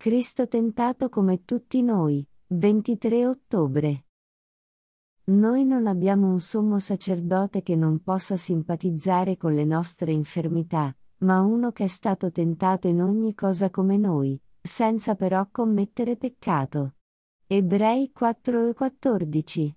Cristo tentato come tutti noi, 23 ottobre. Noi non abbiamo un sommo sacerdote che non possa simpatizzare con le nostre infermità, ma uno che è stato tentato in ogni cosa come noi, senza però commettere peccato. Ebrei 4:14.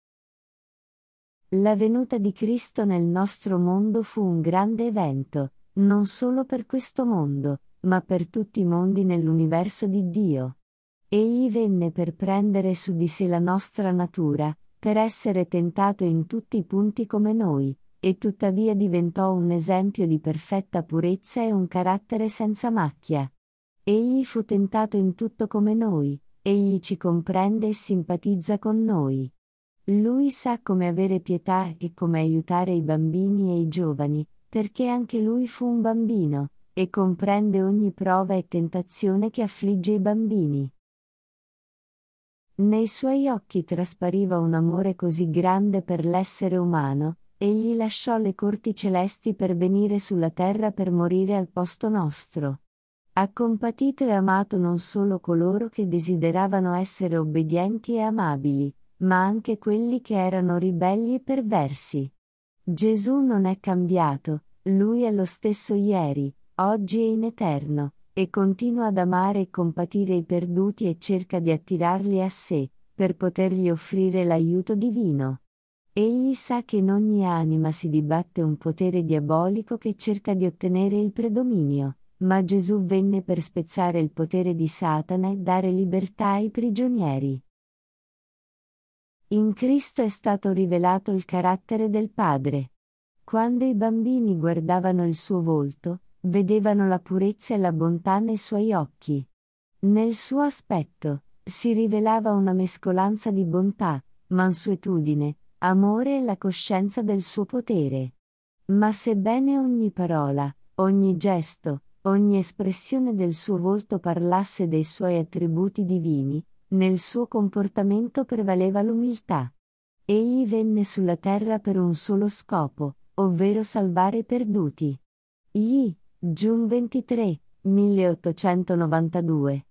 La venuta di Cristo nel nostro mondo fu un grande evento, non solo per questo mondo, ma per tutti i mondi nell'universo di Dio. Egli venne per prendere su di sé la nostra natura, per essere tentato in tutti i punti come noi, e tuttavia diventò un esempio di perfetta purezza e un carattere senza macchia. Egli fu tentato in tutto come noi, egli ci comprende e simpatizza con noi. Lui sa come avere pietà e come aiutare i bambini e i giovani, perché anche lui fu un bambino, e comprende ogni prova e tentazione che affligge i bambini. Nei suoi occhi traspariva un amore così grande per l'essere umano, egli lasciò le corti celesti per venire sulla terra per morire al posto nostro. Ha compatito e amato non solo coloro che desideravano essere obbedienti e amabili, ma anche quelli che erano ribelli e perversi. Gesù non è cambiato, lui è lo stesso ieri, oggi e in eterno, e continua ad amare e compatire i perduti e cerca di attirarli a sé, per potergli offrire l'aiuto divino. Egli sa che in ogni anima si dibatte un potere diabolico che cerca di ottenere il predominio, ma Gesù venne per spezzare il potere di Satana e dare libertà ai prigionieri. In Cristo è stato rivelato il carattere del Padre. Quando i bambini guardavano il suo volto, vedevano la purezza e la bontà nei suoi occhi. Nel suo aspetto, si rivelava una mescolanza di bontà, mansuetudine, amore e la coscienza del suo potere. Ma sebbene ogni parola, ogni gesto, ogni espressione del suo volto parlasse dei suoi attributi divini, nel suo comportamento prevaleva l'umiltà. Egli venne sulla terra per un solo scopo, ovvero salvare i perduti. Gli, Giun 23, 1892.